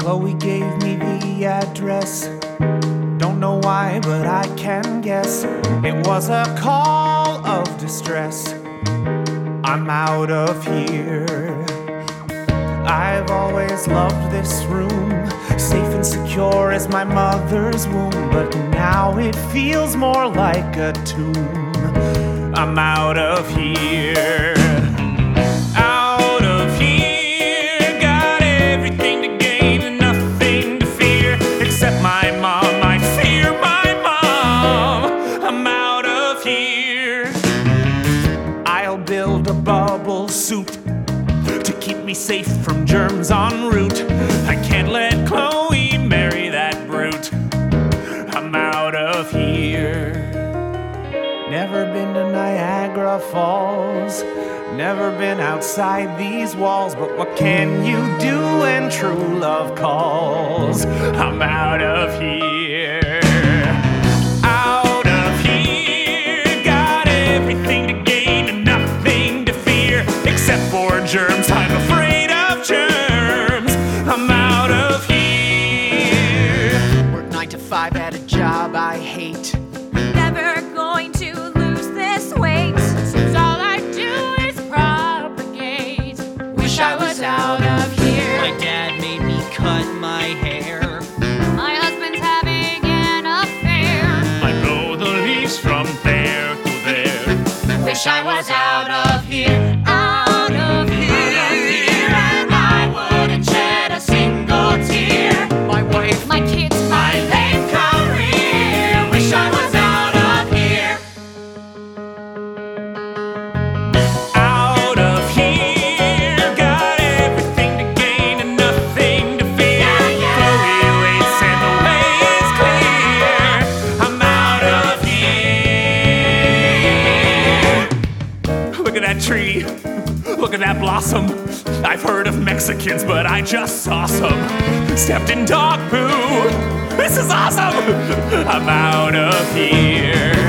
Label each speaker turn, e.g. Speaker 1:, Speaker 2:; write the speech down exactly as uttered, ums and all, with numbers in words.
Speaker 1: Chloe gave me the address. Don't know why, but I can guess it was a call of distress. I'm out of here. I've always loved this room, safe and secure as my mother's womb, but now it feels more like a tomb. I'm out of here. Out of here. Got everything to gain and nothing to fear, except my mom. I fear my mom. I'm out of here. I'll build a bubble suit to keep me safe from germs en route. I can't let Chloe marry that brute. I'm out of here. Never been to Niagara Falls, never been outside these walls, but what can you do when true love calls? I'm out of here. Out of here. Got everything to gain and nothing to fear, except for germs. I'm afraid of germs. I'm out of here.
Speaker 2: Work nine to five at a job I hate.
Speaker 3: Never going to lose this weight, since all I do is propagate. Wish I was out of here.
Speaker 4: My dad made me cut my hair.
Speaker 3: My husband's having an affair.
Speaker 1: I blow the leaves from there to there.
Speaker 3: Wish I was out of here. Out of here.
Speaker 2: And I wouldn't shed a single tear. My wife,
Speaker 3: My kids,
Speaker 2: my late career. Wish I was out of here.
Speaker 1: Out of here. Got everything to gain and nothing to fear. Chloe waits and the way is clear. I'm out of here. Look at that tree. Look at that blossom. I've heard of Mexicans, but I just saw some. Stepped in dog poo. This is awesome. I'm out of here.